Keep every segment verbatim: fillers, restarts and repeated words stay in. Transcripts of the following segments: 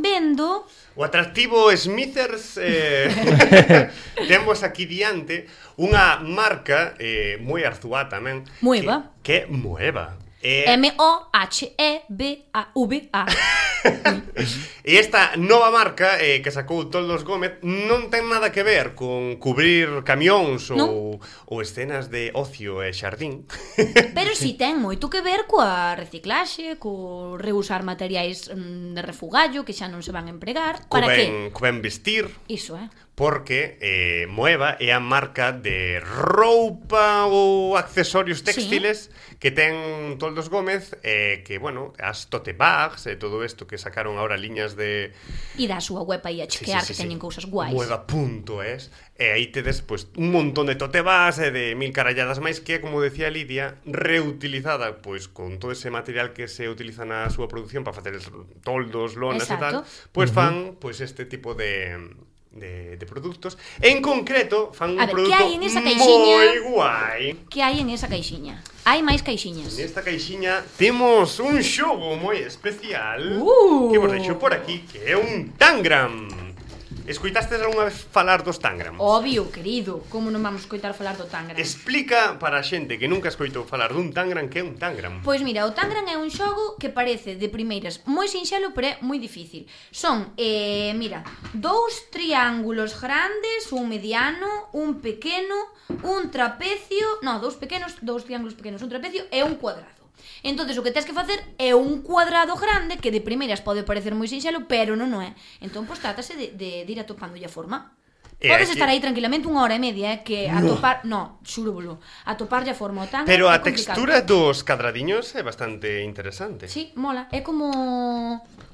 están vendo... O atractivo Smithers eh, temos aquí diante unha marca eh, moi arzúa tamén. Mueva. Que, que é Mueva. Eh, M O H E B A V A. E esta nova marca eh, que sacou Toldos Gómez non ten nada que ver con cubrir camións ou, ou escenas de ocio e xardín. Pero si ten moito que ver coa reciclaxe, co reusar materiais mm, de refugallo que xa non se van a empregar. Co Para ben, que? co ben vestir. Iso, eh? Porque eh, Mueva é a marca de roupa ou accesorios textiles sí. que ten Toldos Gómez eh, que, bueno, as tote bags e todo isto que sacaron ahora liñas de... E da súa web aí a chequear sí, sí, sí, que teñen sí. cousas guais. Mueva punto es e aí tedes pues, un montón de tote bags e de mil caralladas máis que, como decía Lidia, reutilizada pues, con todo ese material que se utiliza na súa produción para facer toldos, lonas Exacto. e tal, pues uh-huh. fan pues, este tipo de... De, de produtos. En concreto, fan un ver, produto que hai en esa caixiña? moi guai. Que hai en esa caixiña? Hai máis caixiñas. Nesta caixiña temos un xogo moi especial uh. que vos deixo por aquí, que é un Tangram. Escoitastes algunha vez falar dos Tangrams? Obvio, querido, como non vamos escoitar falar do Tangram? Explica para a xente que nunca escoitou falar dun Tangram que é un Tangram. Pois mira, o Tangram é un xogo que parece de primeiras moi sinxelo, pero é moi difícil. Son, eh, mira, dous triángulos grandes, un mediano, un pequeno, un trapecio, no, dous pequenos, dous triángulos pequenos, un trapecio e un cuadrado. Entonces o que tens que facer é un cuadrado grande que de primeiras pode parecer moi sinxelo, pero non o é. Entón, pois, trátase de, de, de ir atopándolle a forma. E Podes aquí... estar aí tranquilamente unha hora e media, eh, que atopar... No, xúrobolo. Atoparlle a forma ao tango Pero a é complicado. textura dos cadradiños é bastante interesante. Sí, mola. É como...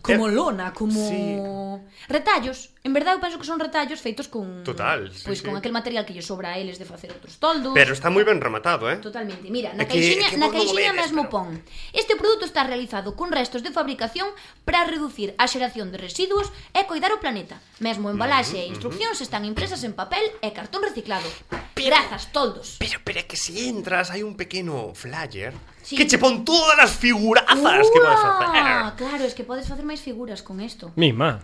como é... lona, como sí. retallos. En verdade eu penso que son retallos feitos con Total, sí, pois sí. con aquel material que lle sobra a eles de facer outros toldos. Pero está moi ben rematado, eh? Totalmente. Mira, na É que- caixiña, é que na vos non o caixiña vedes, mesmo pero- pon. Este produto está realizado con restos de fabricación para reducir a xeración de residuos e coidar o planeta. Mesmo embalaxe e instruccións están impresas en papel e cartón reciclado. Grazas, toldos. Pero, pero é que se entras hai un pequeno flyer Sí. que che pon todas as figurazas que podes facer. Ua! Claro, es que podes facer máis figuras con isto. Mima.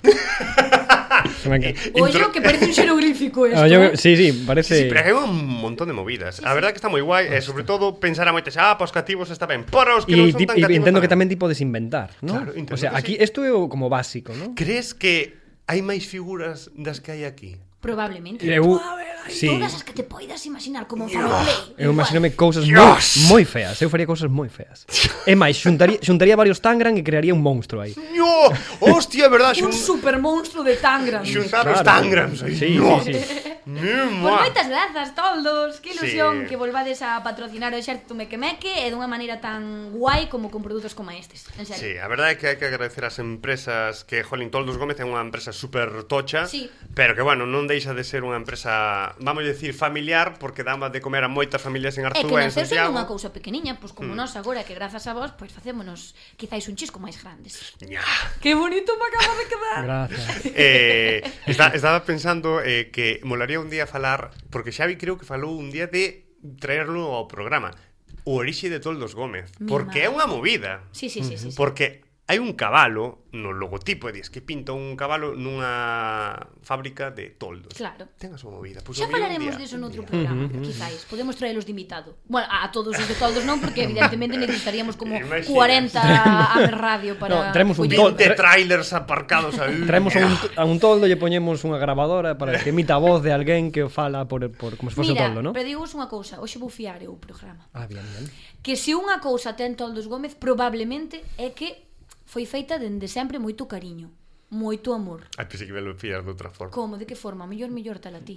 Se me queda. Oye, que parece un xeroglífico esto, Ah, yo- eh? sí, sí, parece. Sí, pero hai un montón de movidas. A verdade que está moi guai e sobre todo pensar a moitas, ah, para os cativos está ben. Para os que non Y, son ti- tan y cativos entendo que tamén. tamén ti podes inventar, ¿no? Claro, entendo o sea, que aquí sí. esto é o como básico, ¿no? Crees que hai máis figuras das que hai aquí? Probablemente. Eu, Hai sí, todas as que te poidas imaginar como Fairplay. eu imagíname cousas moi, Dios. moi feas. Eu faría cousas moi feas. É máis, xuntaría, xuntaría varios Tangram e crearía un monstro aí. No, hostia, é verdade, Un xun, super monstruo de Tangram. xuntar os Claro. tangrams aí. Sí, no. sí, sí. No, Pois moitas grazas, toldos. Que ilusión Sí. que volvades a patrocinar o Exército Meque Meque e dunha maneira tan guai como con produtos como estes. En serio. Sí, a verdade é que hai que agradecer ás empresas que, jolín, Toldos Gómez é unha empresa super tocha, Sí. pero que, bueno, non deixa de ser unha empresa, vamos a decir, familiar, porque dá de comer a moitas familias en É que Arzúa e en naceu sendo Santiago. unha cousa pequeniña, pois como nós agora que grazas a vos, pois facémonos quizáis un chisco máis grandes. Ña. Que bonito me acaba de quedar. Gracias. eh, está, estaba pensando eh, que molaría un día falar, porque Xavi creo que falou un día de traerlo ao programa, o orixe de Toldos Gómez, Mi porque é madre. unha movida. Sí, sí, sí, sí, sí. Porque hai un cabalo no logotipo e dis que pinta un cabalo nunha fábrica de toldos. Claro. Ten a súa movida. Pois Xa o mellor un falaremos día, diso un noutro día. programa, quizáis. Podemos traelos de invitado. Bueno, a todos os de toldos non, porque evidentemente necesitaríamos como Imaginas. cuarenta a radio para... No, traemos un coller- tol- vinte trailers aparcados aí. Traemos a un, a un toldo e poñemos unha gravadora para que emita a voz de alguén que o fala por, por como se fose Mira, un toldo, ¿no? pero digo unha cousa, hoxe vou fiar eu o programa. Ah, bien, bien. Que se unha cousa ten Toldos Gómez, probablemente é que foi feita dende sempre moito cariño, moito amor. Ai, pensei que me lo fías de outra forma. Como, de que forma? Mellor, mellor tal a ti.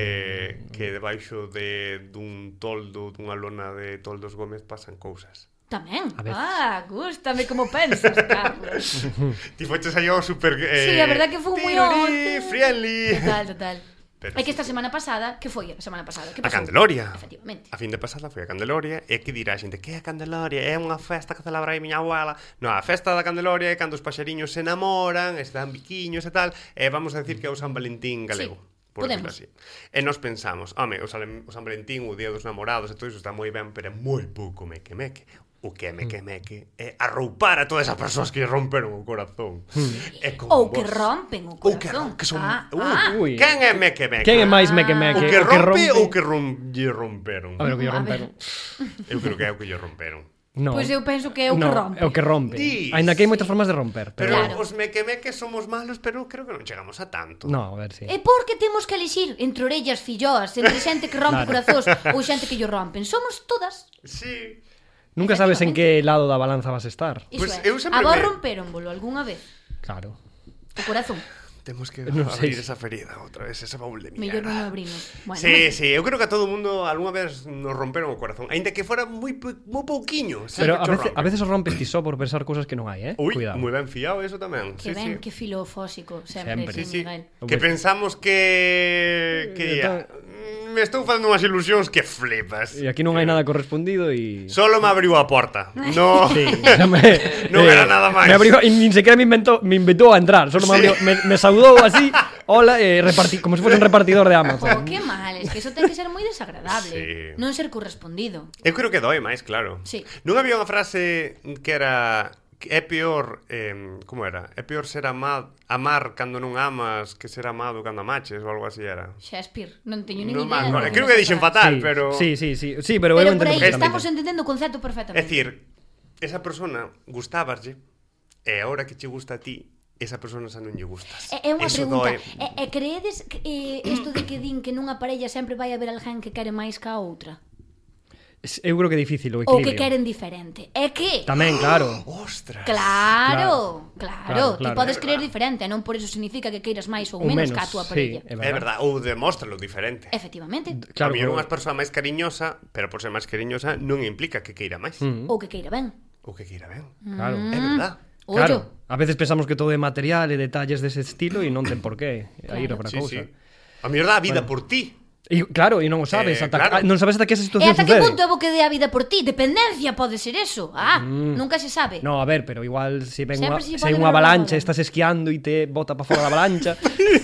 Eh, que debaixo de dun toldo, dunha lona de Toldos Gómez pasan cousas. Tamén? A veces. Ah, gústame como pensas, Carlos. Ti foches aí ao super... Eh, Sí, a verdad que foi moi tiruri, onte. friendly. Total, total. Pero É que sí. esta semana pasada, que foi a semana pasada? Que A pasou? Candeloria. Efectivamente. A fin de pasada foi a Candeloria. E que dirá a xente, que é a Candeloria? É unha festa que celebra aí miña abuela. No, a festa da Candeloria é cando os paxariños se enamoran, e se dan biquiños e tal. E vamos a decir que é o San Valentín galego. Sí, Por podemos. decirlo así. E nos pensamos, home, o San, o San Valentín, o Día dos Namorados e todo iso está moi ben, pero é moi pouco meque meque. O que é meque meque é arroupar a todas as persoas que romperon o corazón. É como Ou que vos. rompen o Ou que, corazón. ron- que son... Ah, uh, ah. Ui. Quen é meque meque? Quen é máis meque O meque? que rompe ou que rom... lle romperon? A ver, o que lle A romperon. Eu creo que é o que lle romperon. No. Pois eu penso que é o que no, rompe. é o que rompe. Dis. Ainda que hai moitas formas de romper, Pero pero Claro. os meque-meques somos malos, pero creo que non chegamos a tanto. no, a ver si. É porque temos que elixir entre orellas filloas, entre xente que rompe Claro. corazóns ou xente que llo rompen. Somos todas. Sí. Nunca sabes en que lado da balanza vas a estar. Iso Pois é. eu sempre A vos me- romperonvolo algunha vez? Claro. O corazón. Temos que Non sei abrir se- esa ferida outra vez, esa baúl de Mellor non o mierda. abrimos. Bueno, Sí, sí, eu creo que a todo o mundo algunha vez nos romperon o corazón, aínda que fora moi pe- moi pouquiño. sí, Pero que a cho veces, rompen. a veces os rompes ti só por pensar cousas que non hai, eh? Ui, Cuidado. moi ben fiado eso tamén. que sí, ben, sí. que filofósico sempre, Sempre. sí, Sí, sí. Miguel. Que pensamos que que Eh, me estou facendo unhas ilusións que flipas. E aquí non hai nada correspondido e... Solo me abriu a porta. No. Sí, xa me, Non era nada máis. Me abriu, e nin sequera me inventou, me invitou a entrar, solo me Sí. abriu, me, me saudou así, hola, e reparti, como se fose un repartidor de Amazon. Jo, que mal, es que eso ten que ser moi desagradable. Sí. Non ser correspondido. Eu creo que doi máis, claro. Sí. Non había unha frase que era que é peor, eh, como era? É peor ser amado, amar cando non amas que ser amado cando amaches ou algo así era. Shakespeare, non teño nin Non me idea. acordo. de Creo esa que dixen frase. fatal, sí, pero Sí, sí, sí, sí, pero, Pero eu por entendo aí perfectamente. estamos entendendo o concepto É perfectamente. dicir, esa persona gustábaslle e agora que che gusta a ti, esa persona xa non lle gustas. É, é unha Eso pregunta. doe. E, e creedes que eh, isto de que din que nunha parella sempre vai haber alguén que quere máis que a outra? Eu creo que é difícil o Ou equilibrio. que queren diferente? É que... Tamén, claro. Ostras. Claro, claro, Claro, ti claro. podes É creer verdad. diferente, non por eso significa que queiras máis ou Ou menos, menos, que a túa sí, parella. é É verdad, ou demóstralo diferente. Efectivamente. a Claro, mellor pero- unha persoa máis cariñosa, pero por ser máis cariñosa non implica que queira máis. Mm. Ou que queira ben. Ou que queira ben. Claro. É verdad. Claro, a veces pensamos que todo é material e detalles dese estilo e non ten por qué ir Claro. outra Sí, cousa. sí. A mellor dá a vida Bueno. por ti. E, claro, e non o sabes, Eh, ata, claro. non sabes ata que esa E situación ata que sucede. punto é bo que dé a vida por ti? Dependencia pode ser eso. Ah, Mm. nunca se sabe. No, a ver, pero igual se ven Sempre unha, se se pode hai unha ver avalancha, algo. estás esquiando e te bota para fora da avalancha.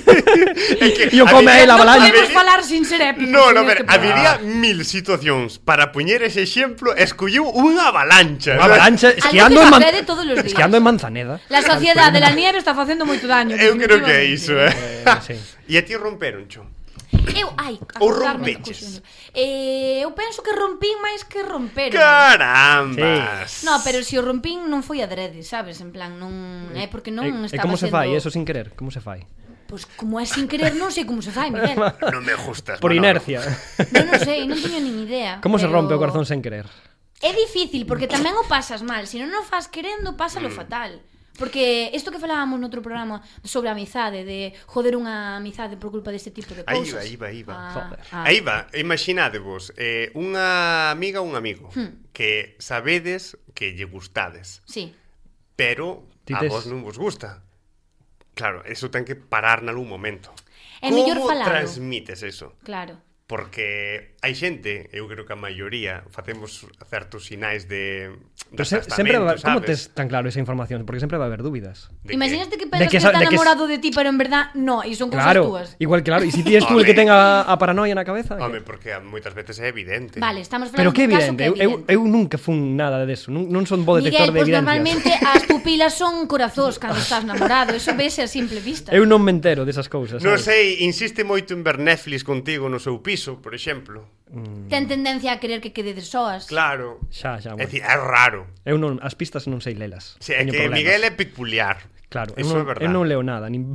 que E o come aí habería- la Non avalancha. podemos falar sin ser épicos. No, no, en a ver, este programa. habería mil situacións para poñer ese exemplo, escolliu unha avalancha. Unha avalancha esquiando que en, man... sucede todos os días. esquiando en Manzaneda. La sociedade de la nieve está facendo moito daño. Eu creo que é iso, eh. Eh, sí. E a ti romperon, cho. Eu, ai, Ou acordarme, rompeches. eh, eu penso que rompín máis que romperon. Carambas. No, pero se o rompín non foi adrede, sabes? En plan, non é porque non E, e estaba como se sendo... fai eso sin querer? Como se fai? Pois como é sin querer, non sei como se fai, Miguel. Non me gustas, Por Manolo. inercia. Non, non sei, non teño nin idea. Como se pero- rompe o corazón sen querer? É difícil, porque tamén o pasas mal. Se non o fas querendo, pásalo Mm. fatal. Porque isto que falábamos noutro programa sobre a amizade, de joder unha amizade por culpa deste tipo de Aí cousas. va, aí va, aí va. Ah, Joder. ah. Aí va, imaginadevos eh, unha amiga ou un amigo Hmm. que sabedes que lle gustades, Sí. pero Ti a tes- vos non vos gusta. Claro, eso ten que parar nalgún momento. É mellor Como falalo. transmites eso? Claro. Porque hai xente, eu creo que a maioría facemos certos sinais de Pero de se, sempre va, testamento, como sabes? tes tan claro esa información? Porque sempre va a haber dúbidas. De Imaginaste que De pensas que que, sa- está de que s- enamorado de ti, pero en verdad no, e son cousas Claro, túas. igual claro. E se ti és tú el que Home. ten a, a paranoia na cabeza? Home, que- porque moitas veces é evidente. Vale, estamos Pero falando que dun caso evidente, que é eu, eu, evidente. eu nunca fun nada deso. Non, non son bo detector Miguel, de pois evidencias. normalmente as pupilas son corazós cando estás namorado, eso vese a simple vista. Eu non me entero desas cousas. Non sabes? sei, insiste moito en ver Netflix contigo no seu piso, por exemplo. Ten tendencia a querer que quededes soas. Claro. Xa, xa, É bueno. dicir, é raro. Eu non, as pistas non sei lelas. O sea, é Teño que problemas. Miguel é peculiar. Claro, eu Eso é non, verdade. eu non leo nada, nin...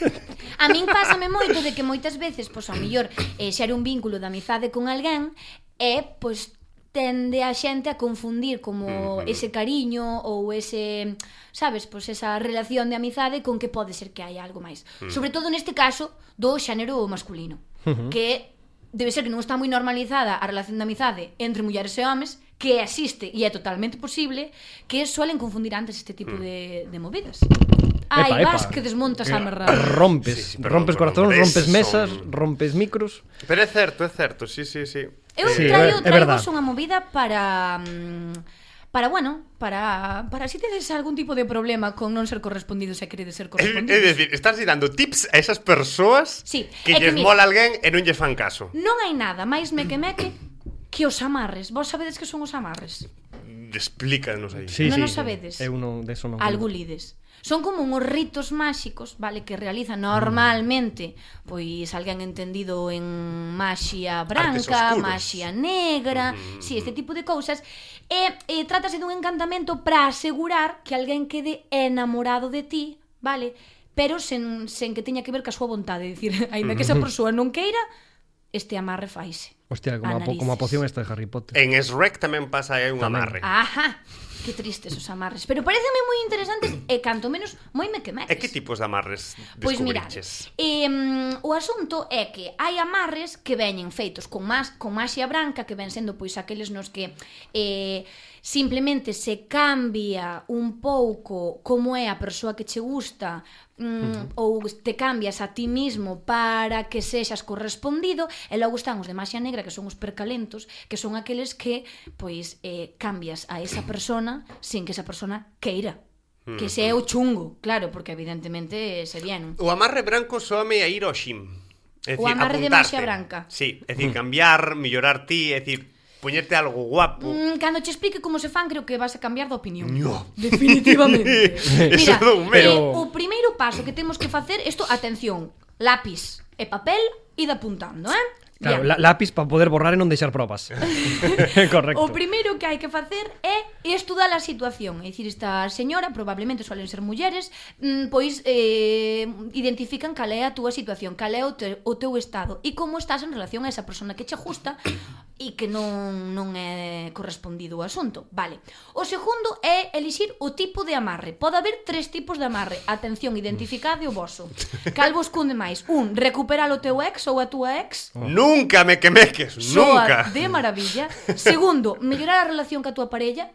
A min pásame moito de que moitas veces, pois, ao mellor, eh, xere un vínculo de amizade con alguén e, pois, tende a xente a confundir como Ujú. ese cariño ou ese, sabes, pois esa relación de amizade con que pode ser que hai algo máis. Sobre todo neste caso do xénero masculino, que debe ser que non está moi normalizada a relación de amizade entre mulleres e homes, que existe e é totalmente posible, que suelen confundir antes este tipo de, de movidas. Ai, Epa, vas epa. que desmontas a merda. Rompes, Sí, sí, perdón, rompes perdón, corazóns, pero rompes esos mesas, son- rompes micros. Pero é certo, é certo, sí, sí, sí. Eu Sí, traio, é traio verdad. unha movida para mm, para, bueno, para para si tedes algún tipo de problema con non ser correspondidos e queredes ser É, correspondidos. é dicir, estás dando tips a esas persoas Sí, que é que lles mira- mola alguén e non lles fan caso. Non hai nada máis meque-meque que os amarres. Vos sabedes que son os amarres? Explícanos aí. Sí, Non sí, o sabedes? Eu non, deso non. Algo lides. Son como uns ritos máxicos, vale, que realizan normalmente, pois alguén entendido en maxia Artes branca, oscuros. maxia negra, Mm. si, este tipo de cousas, e, e trátase dun encantamento para asegurar que alguén quede enamorado de ti, vale, pero sen, sen que teña que ver ca súa vontade, é dicir, aínda que esa persoa non queira, este amarre faise. Hostia, como a, A po- como a narices. poción esta de Harry Potter. En Shrek tamén pasa aí un Tamén. amarre. Ajá, que tristes os amarres, pero pareceme moi interesantes e canto menos moi mequemeques. E que tipos de amarres Pois mirad, descubriches? eh, o asunto é que hai amarres que veñen feitos con mas, con maxia branca, que ven sendo pois aqueles nos que eh, simplemente se cambia un pouco como é a persoa que che gusta, mm, uh-huh. ou te cambias a ti mismo para que sexas correspondido, e logo están os de maxia negra, que son os percalentos, que son aqueles que pois eh, cambias a esa persona sin que esa persona queira. Que se é o chungo, claro, porque evidentemente sería non. O amarre branco soame a ir ao xim. É O dicir, amarre de apuntarte. maxia branca. Sí, é dicir, cambiar, mellorar ti, é dicir, poñerte algo guapo. Mm, cando che explique como se fan, creo que vas a cambiar de opinión. No. Definitivamente. Eso Mira, non me- eh, Pero- o primeiro paso que temos que facer, isto, atención, lápiz e papel, id apuntando, eh? Claro, Bien. la, lápiz para poder borrar e non deixar probas. Correcto. O primeiro que hai que facer é estudar a situación. É dicir, esta señora, probablemente suelen ser mulleres, mm, pois eh, identifican cal é a túa situación, cal é o, te, o teu estado e como estás en relación a esa persona que che gusta e que non, non é correspondido o asunto. Vale. O segundo é elixir o tipo de amarre. Pode haber tres tipos de amarre. Atención, identificade o voso. Cal vos cunde máis? Un, recuperar o teu ex ou a túa ex? Nunca me quemeques, Soa nunca. de maravilla. Segundo, mellorar a relación ca túa parella.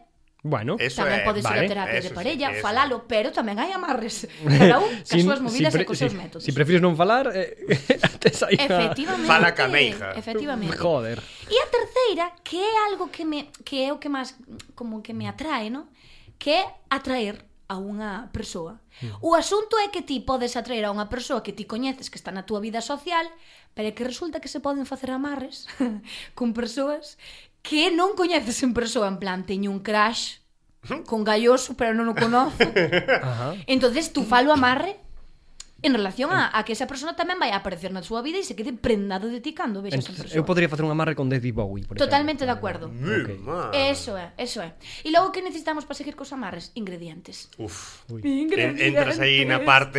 Bueno, Eso Tamén é, pode ser vale, a terapia de eso sí, parella, eso. falalo, pero tamén hai amarres. Cada un cas súas movidas e cos seus métodos. Si prefires non falar, eh, tes aí a... Efectivamente. Fala ca meija. Efectivamente. Joder. E a terceira, que é algo que me que é o que máis como que me atrae, ¿no? Que é atraer a unha persoa. O asunto é que ti podes atraer a unha persoa que ti coñeces, que está na túa vida social, pero é que resulta que se poden facer amarres con persoas que non coñeces en persoa, en plan, teño un crush con Galloso, pero non o conozo. Ajá. Entonces, tú falo amarre en relación a, a que esa persona tamén vai a aparecer na súa vida e se quede prendado de ti cando vexas en Entonces, persoa. eu podría facer un amarre con David Bowie, por Totalmente de exemplo. acuerdo. Mi Ok. madre. Eso é, eso é. E logo que necesitamos para seguir cos amarres? Ingredientes. Uf. En- entras aí na parte...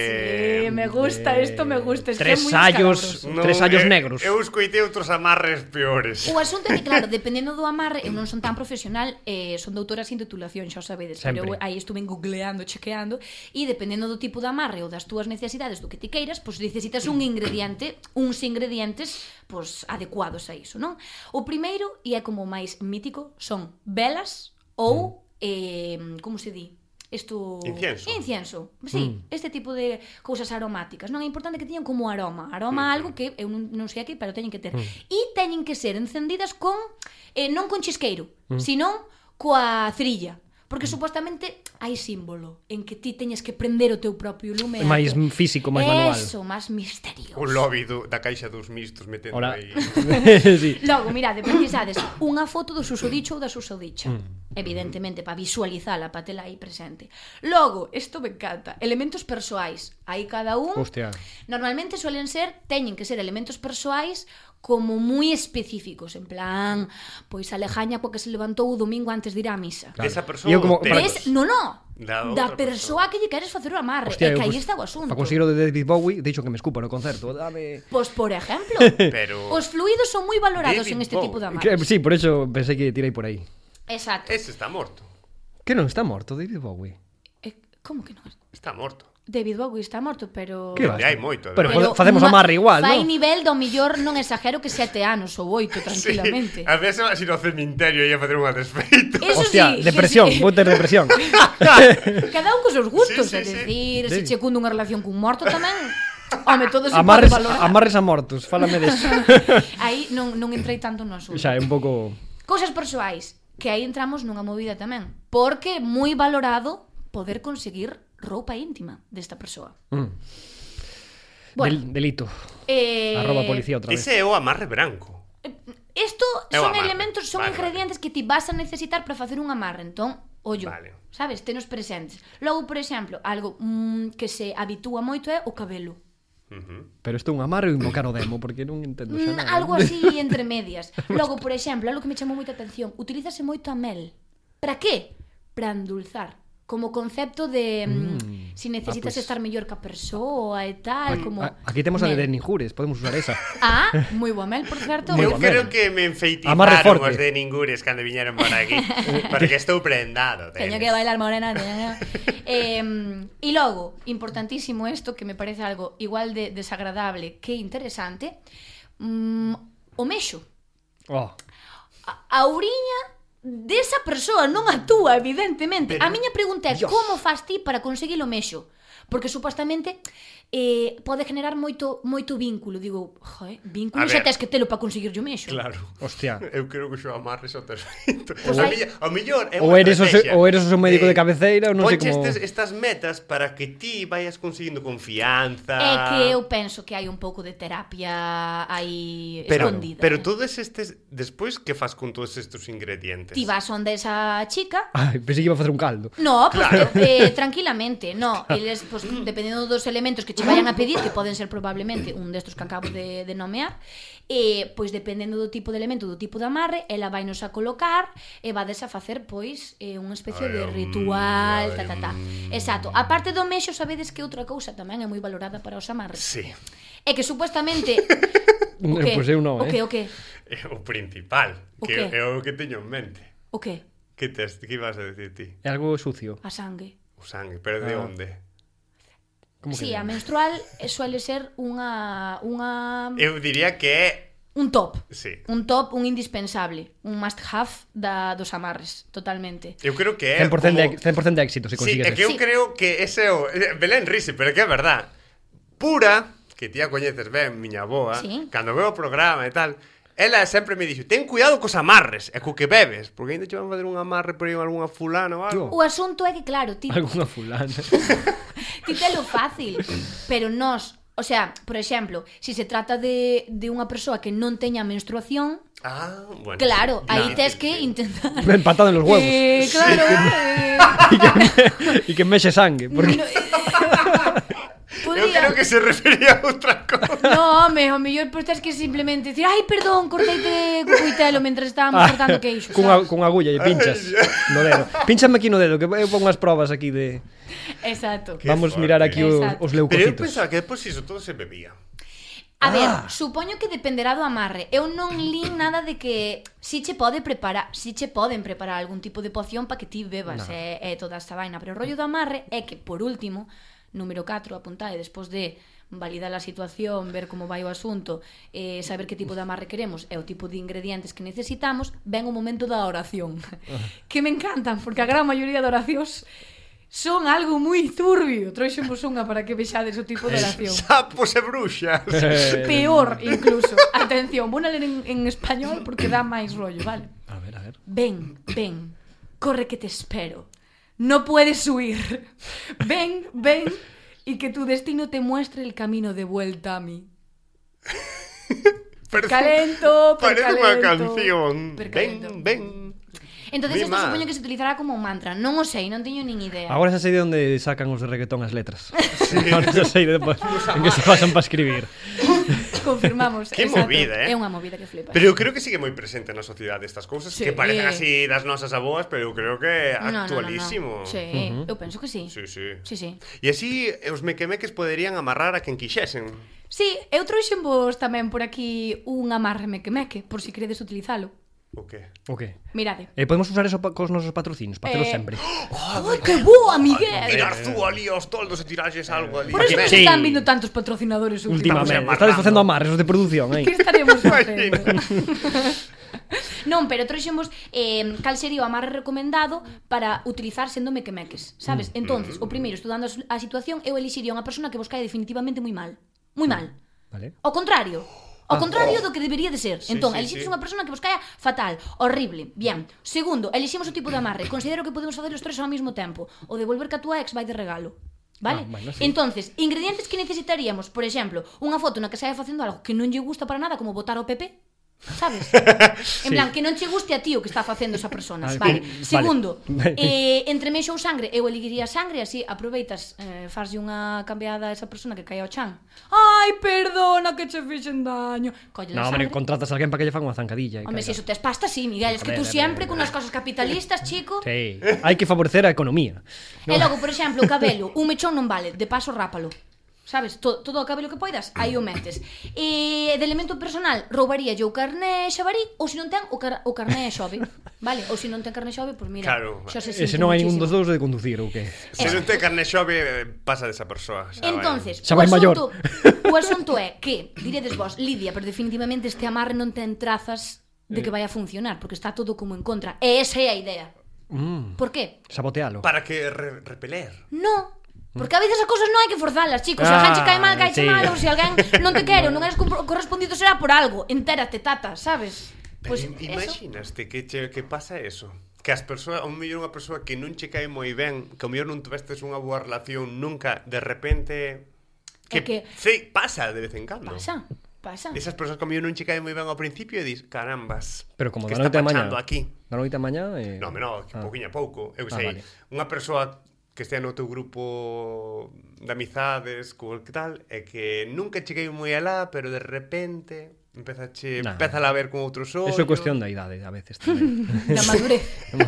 Sí, me gusta, isto me gusta. Es que é Tres moi sallos, escabroso. No, tres sallos eh, negros. Eu escoitei outros amarres peores. O asunto é que, claro, dependendo do amarre, eu non son tan profesional, eh, son doutora sin titulación, xa o sabedes, pero eu Sempre. aí estuve googleando, chequeando, e dependendo do tipo de amarre ou das túas necesidades, do que ti queiras, pois necesitas un ingrediente, uns ingredientes pois adecuados a iso, non? O primeiro, e é como o máis mítico, son velas ou, eh, como se di? Isto... Incienso. Incienso, sí, mm. este tipo de cousas aromáticas, non? É importante que teñan como aroma, aroma mm. algo que eu non, non sei aquí, pero teñen que ter. Mm. E teñen que ser encendidas con, eh, non con chisqueiro, mm. senón coa cerilla. Porque supostamente hai símbolo en que ti teñes que prender o teu propio lume. É máis físico, máis manual. Eso, máis misterioso. O lobby do, da caixa dos mistos metendo Hola. aí. Sí. Logo, mirade, precisades unha foto do susodicho ou da susodicha. Mm. Evidentemente, para visualizala, para tela aí presente. Logo, isto me encanta, elementos persoais. Aí cada un... Hostia. Normalmente suelen ser, teñen que ser elementos persoais como moi específicos, en plan, pois a lejaña coa que se levantou o domingo antes de ir á misa. Claro. Esa persoa E eu como- o Para- Des, no, no, Da da, outra persoa que lle queres facer o amarre. Hostia, é que eu, aí pues, está o asunto. Para conseguir o de David Bowie, deixo que me escupa no concerto. Dame... Pois, por exemplo, Pero... os fluidos son moi valorados David en este tipo de Bowie. amarres. Que, sí, por eso pensei que tirei por aí. Exacto. Ese está morto. Que non está morto David Bowie? Eh, como que non? Está morto. David Bowie está morto, pero... Que va? E hai moito. Pero, ademais. pero facemos ma- amarre igual, fai non? nivel do millor, non exagero, que sete anos ou oito, tranquilamente. Sí, a veces vas ir ao cementerio e a facer unha desfeita. Eso Hostia, sí, depresión, sí, sí. vou ter depresión. Cada un cos seus gustos, Sí, sí, é sí. dicir, Sí. se che cunde unha relación cun morto tamén, home, todo se Amarres, pode valorar. amarres a mortos, fálame deso. Aí non, non entrei tanto no asunto. Xa é un pouco... Cousas persoais, que aí entramos nunha movida tamén, porque é moi valorado poder conseguir roupa íntima desta persoa. Mm. Bueno, Del, delito. eh, Arroba policía outra vez. Ese é o amarre branco. Isto É o son amarre. elementos, son Vale, ingredientes que ti vas a necesitar para facer un amarre. Entón, ollo, Vale. sabes, tenos presentes. Logo, por exemplo, algo mm, que se habitúa moito é o cabelo. Uh-huh. Pero isto é un amarre ou invocar o demo, porque non entendo xa Mm, nada. algo así entre medias. Logo, por exemplo, algo que me chamou moita atención, utilízase moito a mel. Para que? Para endulzar. Como concepto de mm, si necesitas Ah, pues- estar mellor ca persoa e tal, como... A- Aquí temos a de mel. Deninjures, podemos usar esa. Ah, moi boa mel, por certo. Moi Eu boa creo mel. que me enfeitizaron Amarre forte. os de Ningures cando viñeron por aquí. Porque estou prendado. Teño tenes. que bailar morena. teño que- eh, e logo, importantísimo isto, que me parece algo igual de desagradable que interesante, mm, o mexo. Oh. A, a uriña desa persoa, non a túa, evidentemente. Pero- A miña pregunta é, Dios. como fas ti para conseguir o mexo? Porque supostamente eh, pode generar moito moito vínculo. Digo, joe, vínculo A xa ver. tes que telo para conseguir o mexo. Claro. Hostia. Eu creo que xo amarre xa tes feito. Pois a, hai- millor, a millor é Ou unha eres o se- estrategia ou eres o seu médico de cabeceira, ou non sei ponche como- estes, estas metas para que ti vayas conseguindo confianza. É que eu penso que hai un pouco de terapia aí pero, escondida. pero eh. todos estes despois que fas con todos estes ingredientes? Ti vas onde esa chica. Ai, pensei que iba a facer un caldo. No, pues, Claro. eh, tranquilamente, no. Eles, pues, dependendo dos elementos que che vayan a pedir, que poden ser probablemente un destos que acabo de, de nomear, eh, pois dependendo do tipo de elemento, do tipo de amarre, ela vai nos a colocar e vades a facer, pois, eh, unha especie de Ai, ritual, ai, ta, ta, ta. mm. Exacto. A parte do mexo, sabedes que outra cousa tamén é moi valorada para os amarres. Sí, É que supostamente... O Eh, que? pois eu non, O eh. que, o que? é o principal, O que que? é o que teño en mente. O que? Que tes, que ibas a decir ti? É algo sucio. A sangue. O sangue, pero de Ah. onde? Como Sí, que a menstrual eh, suele ser unha unha Eu diría que é un top. Sí. Un top, un indispensable, un must have da, dos amarres, totalmente. Eu creo que é cen por cento como... de, cen por cento de éxito se Sí, consigues é que eu Sí. creo que ese é o... Belén rise, pero é que é verdad. Pura, que ti a coñeces ben, miña boa, Sí. cando veo o programa e tal, ela sempre me dixo, ten cuidado cos amarres e co que bebes, porque ainda che van fazer un amarre por aí algunha fulana ou algo. O asunto é que, claro, ti, Alguna fulana. ti telo fácil, pero nós, o sea, por exemplo, si se trata de, de unha persoa que non teña menstruación, Ah, bueno. claro, aí Claro, tes sí, que sí. intentar... Empatado en los huevos. Eh, claro, eh, Y que, y que mexe sangue. Porque... no, eh, Eu podría... creo que se refería a outra cosa. No, home, o mellor pois tens que simplemente decir ai, perdón, corteite co cuitelo mentre estábamos cortando queixo, Cun, sabes? a, cun agulla e pinchas no dedo. Pínchame aquí no dedo, que eu pongo as probas aquí de... Exacto. Qué Vamos a fuerte. mirar aquí os, Exacto. os Pero eu leucocitos. pensaba que depois iso todo se bebía. A ver, Ah. supoño que dependerá do amarre. Eu non lín nada de que si che pode preparar, si che poden preparar algún tipo de poción para que ti bebas No. e, e toda esta vaina, pero o rollo do amarre é que por último, número catro, apuntade despois de validar a situación, ver como vai o asunto, eh, saber que tipo de amarre queremos e o tipo de ingredientes que necesitamos, ven o momento da oración. Que me encantan, porque a gran maioría de oracións son algo moi turbio. Trouxemos unha para que vexades o tipo de oración. Sapos e bruxas. Peor, incluso. Atención, vou a ler en, en español porque dá máis rollo, vale? A ver, a ver. Ven, ven, corre que te espero. No puedes huir. Ven, ven, y que tu destino te muestre el camino de vuelta a mí. Parece- Calento, per Parece unha calento, canción. per Ven, calento. ven. Entonces isto Mima. supoño que se utilizará como un mantra. Non o sei, non teño nin idea. Agora xa sei de onde sacan os de reggaetón as letras. Sí. Agora xa sei de, en que se pasan para escribir. Confirmamos. Que exacto. movida, eh? É unha movida que flipa. Pero eu creo que sigue moi presente na sociedade estas cousas Sí. que parecen así das nosas aboas, pero eu creo que é No, no, no, no. actualísimo. Sí, eu penso que sí. Sí, sí. Sí, sí. E así os mequemeques poderían amarrar a quen quixesen. Sí, eu trouxen vos tamén por aquí un amarre meque-meque, por si queredes utilizalo. O que? O que? Mirade. Eh, podemos usar eso pa, cos nosos patrocinios, para Eh, telo sempre. ¡Ay, qué boa, Miguel! Tirar tú ali aos toldos e tiraxes algo ali. Por eso nos Sí. están vindo tantos patrocinadores Últimamente, Estamos estades amarrando. facendo amarres os de produción, aí. Que estaremos facendo? Imagina. Non, pero trouxemos eh, cal sería o amarre recomendado para utilizar sendo mequemeques, sabes? Entonces, o primeiro, estudando a situación, eu elixiría unha persona que vos cae definitivamente moi mal. Moi mal. Vale. Ao contrario. Ao contrario do que debería de ser. Sí, Entón, sí, elixides sí. unha persona que vos caia fatal, horrible. Bien. Segundo, eliximos o tipo de amarre. Considero que podemos facer os tres ao mesmo tempo. O de volver ca tua ex vai de regalo. Vale? Ah, bueno, sí. Entonces, ingredientes que necesitaríamos, por exemplo, unha foto na que saia facendo algo que non lle gusta para nada, como botar o P P, sabes? En plan, que non che guste a ti o que está facendo esa persona. Ah, Vale. vale. Segundo, eh, entre mexo ou sangre, eu elegiría sangre, así aproveitas, eh, faslle unha cambiada a esa persona que cae ao chan. Ai, perdona que che fixen daño. Colle No, a hombre, sangre. contratas a alguén para que lle fan unha zancadilla. e Hombre, caiga. se iso tes pasta, sí, Miguel. Es que A tú ver, a ver, sempre a ver. con as cosas capitalistas, chico. Sí, hai que favorecer a economía. E logo, por exemplo, o cabelo, un mechón non vale, de paso rápalo. Sabes, todo, todo o cabelo que poidas, aí o metes. E de elemento personal, roubaría yo o carné xabarí, ou se non ten o, car o carné xove. Vale? Ou se non ten carné xove, pois mira, Claro. xa se E se sinte non hai ningún muchísimo. dos dous de conducir ou que? Se non te carne xove, pasa desa persoa. xa vai. Entonces, Xa o vai maior. asunto, o asunto é que, diredes vos, Lidia, pero definitivamente este amarre non ten trazas de que vai a funcionar, porque está todo como en contra. E esa é a idea. Mm, Por qué? sabotealo. Para que re repeler. No, porque a veces as cousas non hai que forzalas, chicos. Se alguén che cae mal, cae sí. mal, ou se alguén non te quere, ou non eres compro- correspondido, será por algo. Entérate, tata, sabes? Pero Pois im- eso. imaginaste que, che, que pasa eso. Que as persoas, a un mellor unha persoa que non che cae moi ben, que ao mellor non tuvestes unha boa relación nunca, de repente que, É que- sí, pasa de vez en cando. Pasa, pasa. Esas persoas que ao mellor non che cae moi ben ao principio e dis, carambas, Pero como que da está noite a mañá. pasando aquí? Da noite a mañá eh... No, no, que Ah. pouquiño a pouco. Eu Ah, sei, vale. unha persoa que estea no teu grupo de amizades, co que tal, e que nunca cheguei moi alá, pero de repente empeza che, Nah. empeza a ver con outros ollos. Eso é cuestión da idade, a veces tamén. Na madurez.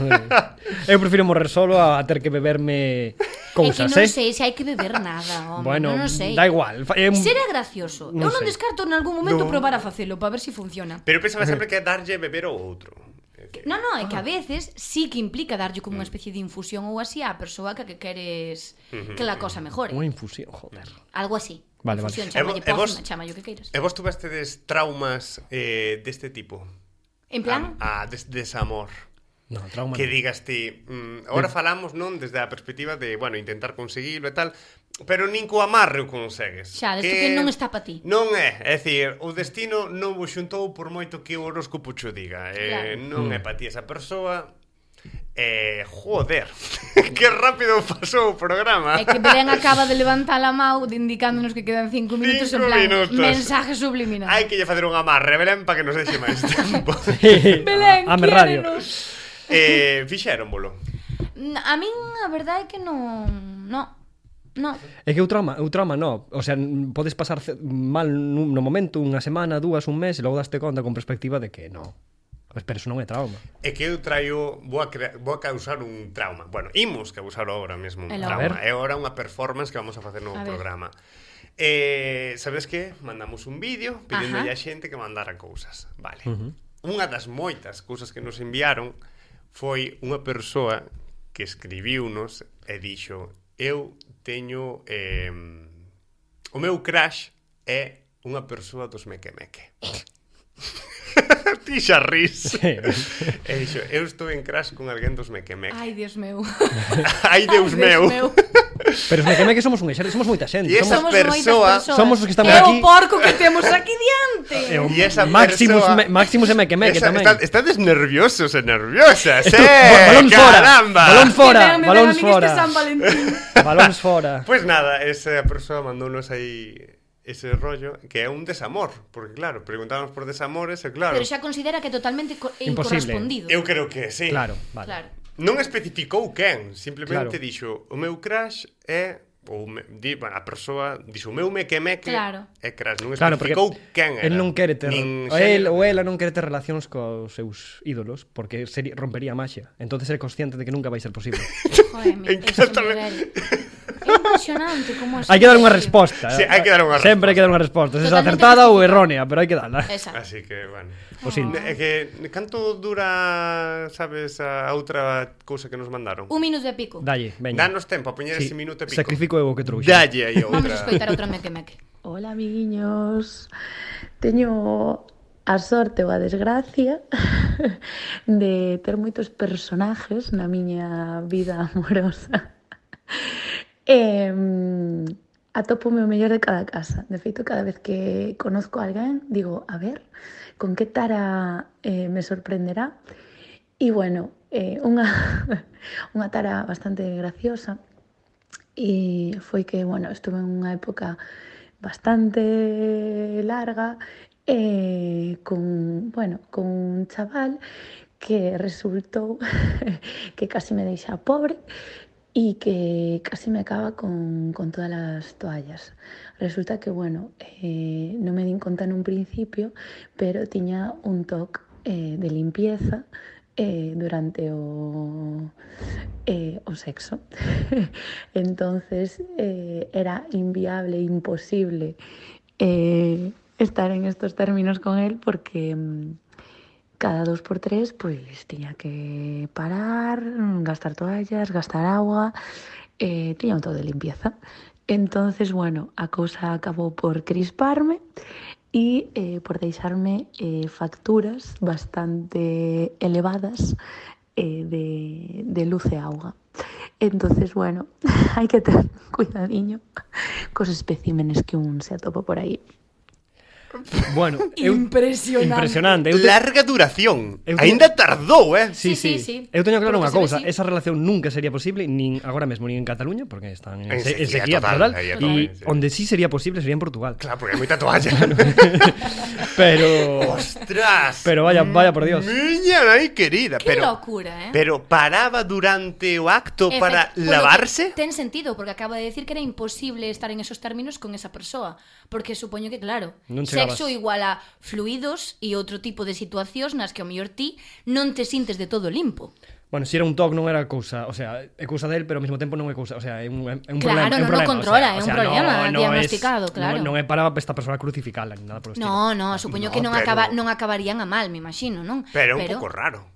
Eu prefiro morrer solo a ter que beberme cousas, é que non eh? sei se hai que beber nada, home. Bueno, non o sei. da igual. É un... Será gracioso. Non Eu non sei. descarto en algún momento No. probar a facelo, para ver se si funciona. Pero pensaba sempre que darlle beber ao outro. É que- No, no, é Ah. que a veces sí que implica darlle como Mm. unha especie de infusión ou así á persoa que, que queres que la cosa mejore. Unha infusión, joder. Algo así. Vale, vale. Fusión, E vo- chamalle e vos- pócima, chamalle o que queiras. E vos tuvestedes traumas eh, deste tipo? En plan, A, a des, desamor. No, trauma. Que digas ti, mm, ahora falamos, non, desde a perspectiva de, bueno, intentar conseguilo e tal, pero nin co amarre o consegues. xa, desto que non está pa ti. Non é, é dicir, o destino non vos xuntou por moito que o horóscopo cho diga. Eh, Claro. non Mm. é pa ti esa persoa. Eh, joder, que rápido pasou o programa. É que Belén acaba de levantar a mau indicándonos que quedan cinco minutos Cinco en plan minutos. mensaje subliminal. Hai que lle facer un amarre, Belén, para que nos deixe máis tempo. Belén, Ame radio. quiérenos. eh, fixéronvolo. A min a verdade é que non, no. No. É que o trauma, o trauma no, o sea, n- podes pasar ce- mal nun- no momento, unha semana, dúas, un mes, e logo daste conta con perspectiva de que no. Pero eso non é trauma. É que eu traio, vou a, crea, vou a causar un trauma. Bueno, imos causar agora mesmo un E logo? trauma. A ver. É agora unha performance que vamos a facer no A ver. programa. Eh, sabes que? Mandamos un vídeo pedindo Ajá. a xente que mandara cousas. Vale. Uh -huh. Unha das moitas cousas que nos enviaron foi unha persoa que escribiunos e dixo: eu teño eh, o meu crush é unha persoa dos meque-meque. Ti xa ris. Sí. E dixo, eu estou en crush con alguén dos meque-meque. Ai, Dios meu. Ai, Deus meu. Pero os meque que somos un exército, somos moita xente. E esa Somos, Somos moitas persoa- persoas. somos os que estamos É aquí. o porco que temos aquí diante. é o E esa Maximus, persoa- me, Maximus e meque-meque Esa- tamén. está- Estades nerviosos e nerviosas, Esto- eh? balóns fora, Caramba. balóns fora, Que ben, me balóns ven a min fora. este San Valentín. Balóns fora. Pues nada, esa persoa mandounos aí ese rollo que é un desamor, porque claro, preguntábamos por desamores e claro, Pero xa considera que é totalmente co- é Imposible. incorrespondido. eu creo que sí. Claro, vale. Claro. Non especificou quen, simplemente Claro. dixo, o meu crush é ou me, di, bueno, a persoa dixo, o meu meque-meque Claro. é crush, non Claro, porque especificou quen era. el non quere ter Nin o el xénero. ou ela non quere ter relacións cos seus ídolos porque sería, rompería a maxia. Entonces é consciente de que nunca vai ser posible. Joder, mi, ese Exactamente. nivel. É impresionante como Hai que dar unha resposta. Sí, hai que dar unha Sempre hai que dar unha resposta, se é Totalmente acertada ou justificada. errónea, pero hai que darla. Exacto. Así que, bueno. O sí. É que, canto dura, sabes, a outra cousa que nos mandaron? Un minuto e pico. Dalle, veña. Danos tempo a poñer Sí, ese minuto e pico. sacrifico eu o que trouxe. Dalle aí Vamos a outra. escoitar outra meque meque. Hola, amiguiños. Teño a sorte ou a desgracia de ter moitos personajes na miña vida amorosa. E mm, atópome o mellor de cada casa. De feito, cada vez que conozco a alguén, digo, a ver, con que tara eh, me sorprenderá. E bueno, eh, unha, unha tara bastante graciosa e foi que, bueno, estuve en unha época bastante larga eh, con, bueno, con un chaval que resultou que casi me deixa pobre e que casi me acaba con, con todas as toallas. Resulta que, bueno, eh, non me din conta nun principio, pero tiña un toque eh, de limpieza eh, durante o, eh, o sexo. Entonces eh, era inviable, imposible eh, estar en estos términos con él porque mm, cada dos por tres pues tiña que parar, gastar toallas, gastar agua, eh, tiña un todo de limpieza. Entonces, bueno, a cousa acabou por crisparme e eh, por deixarme eh, facturas bastante elevadas eh, de, de luz e auga. Entonces, bueno, hai que ter cuidadiño cos especímenes que un se atopa por aí. Bueno, eu, Impresionante. impresionante. Eu te... Larga duración. Eu te- Ainda tardou, eh? Sí, Sí, sí, sí, sí. Eu teño claro Porque unha se ve cousa, así. esa relación nunca sería posible nin agora mesmo nin en Cataluña, porque están en, En se- en sequía sequía total, total, aí a e tope, sí. onde sí sería posible sería en Portugal. Claro, porque hai moita toalla. Pero Ostras. pero vaya, vaya por Dios. Miña nai querida, Que pero locura, eh? pero paraba durante o acto Efe- para polo lavarse? que Ten sentido, porque acaba de decir que era imposible estar en esos términos con esa persoa. Porque supoño que, claro, Non chegabas. sexo igual a fluidos e outro tipo de situacións nas que o mellor ti non te sintes de todo limpo. Bueno, si era un toque non era cousa, o sea, é cousa del, pero ao mesmo tempo non é cousa, o sea, é un, é un Claro, problema, é un non o problema, controla, o sea, é un o sea, problema no, no diagnosticado, es, claro. Non, non é para esta persoa crucificala, ni nada por estilo. No, no, supoño No, que non pero- acaba non acabarían a mal, me imagino, non? Pero é un pouco raro.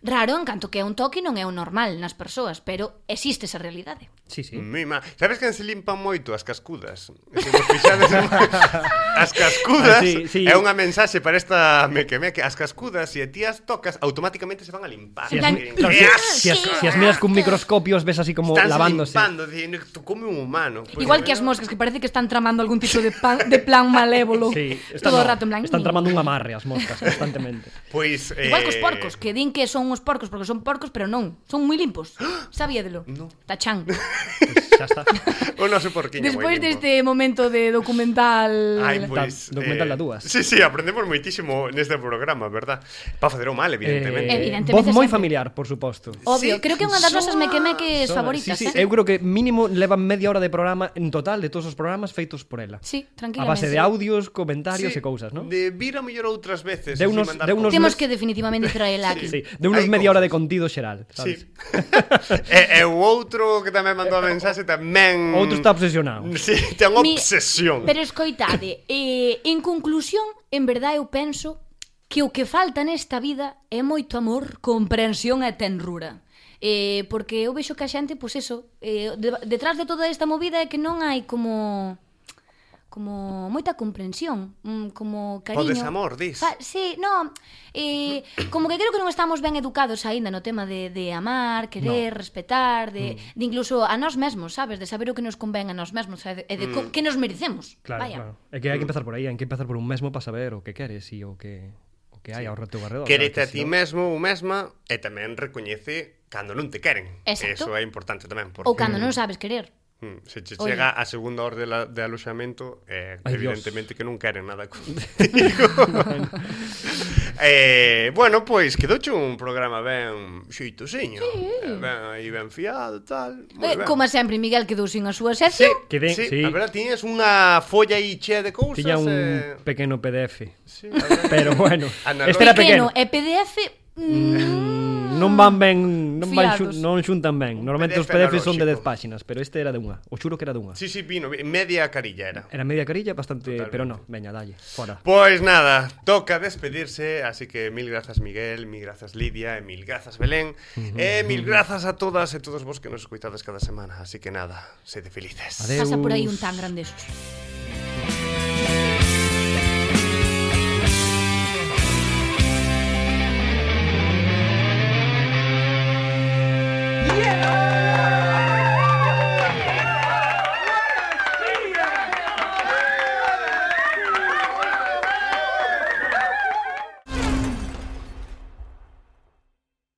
raro, en canto que é un toque non é o normal nas persoas, pero existe esa realidade. Sí, sí. Mima. Sabes que se limpan moito as cascudas? Se vos fixades, as cascudas Ah, sí, sí. é unha mensaxe para esta meque meque. As cascudas, se ti as tocas, automáticamente se van a limpar. Si En as, plan, claro, ¡Qué si, si, as, asco! si as miras cun microscopio ves así como Están lavándose. limpando, dicindo, tú come un humano. Pues, Igual que as moscas, que parece que están tramando algún tipo de, pan, de plan malévolo. Sí, todo o no, rato en plan. están tramando un amarre as moscas constantemente. Pois, eh... Igual cos porcos, que din que son uns porcos porque son porcos, pero non, son moi limpos. Sabíadelo? No. Tachán. Pues xa está. O noso porquiño Despois moi limpo. deste momento de documental... Ai, pois, Da- documental eh, da dúas. Sí, sí, aprendemos moitísimo neste programa, verdad? Pa facer o mal, evidentemente. Eh, Evidentemente voz moi sempre. familiar, por suposto. Obvio, Sí. creo que é unha das nosas mequemeques Soa, favoritas, sí, sí, eh? eu creo que mínimo levan media hora de programa en total de todos os programas feitos por ela. Sí, A tranquilamente. base de audios, comentarios e cousas, non? De vir a mellor outras veces. De así unos- mandar de unos- cosas. Temos que definitivamente traela aquí. Sí, de unos Hai media hora cousas. de contido xeral, sabes? Sí. e, e o outro que tamén mandou a mensaxe tamén... Outro está obsesionado. Sí, ten Mi- obsesión. Pero escoitade, eh, en conclusión, en verdade eu penso que o que falta nesta vida é moito amor, comprensión e tenrura. Eh, porque eu vexo que a xente, pois eso, eh, de, detrás de toda esta movida é que non hai como como moita comprensión, mm, como cariño. O desamor, dis. Fa, sí, no, eh, como que creo que non estamos ben educados aínda no tema de, de amar, querer, no. respetar, de, mm. de incluso a nós mesmos, sabes? De saber o que nos convén a nós mesmos e de, e de mm. que nos merecemos. Claro, Vaya. claro. É que hai que empezar por aí, hai que empezar por un mesmo para saber o que queres e o que o que hai ao teu alrededor. Quérete a claro que ti si no- mesmo ou mesma e tamén recoñece cando non te queren. Exacto. Eso é importante tamén. Porque... Ou cando non sabes querer. Mm, se che Oye. chega a segunda orde de, la, de aloxamento, eh, Ay, evidentemente Dios. Que non queren nada contigo. eh, bueno, pois quedouche un programa ben xeitosiño, sí. eh, ben aí ben fiado, tal. Moi Eh, ben. como sempre, Miguel quedou sin a súa Sí, sección. Que den- sí, sí. a verdad, tiñes unha folla aí chea de cousas. Tiña un eh... pequeno P D F. Sí, a verdad. Pero bueno, Analógico. este era pequeno. E P D F... Mm, Non van ben, non van Fiados. xun, non xuntan ben. Normalmente P D F os P D F son de analóxico. dez páxinas, pero este era de unha. O xuro que era de unha. Sí, sí, vino, media carilla era. Era media carilla, bastante, Totalmente. pero no, veña, dalle, fora. Pois nada, toca despedirse, así que mil grazas Miguel, mil grazas Lidia, e mil grazas Belén, e mil grazas a todas e todos vos que nos escoitades cada semana, así que nada, sede felices. Adeus. Pasa por aí un tan grande esos.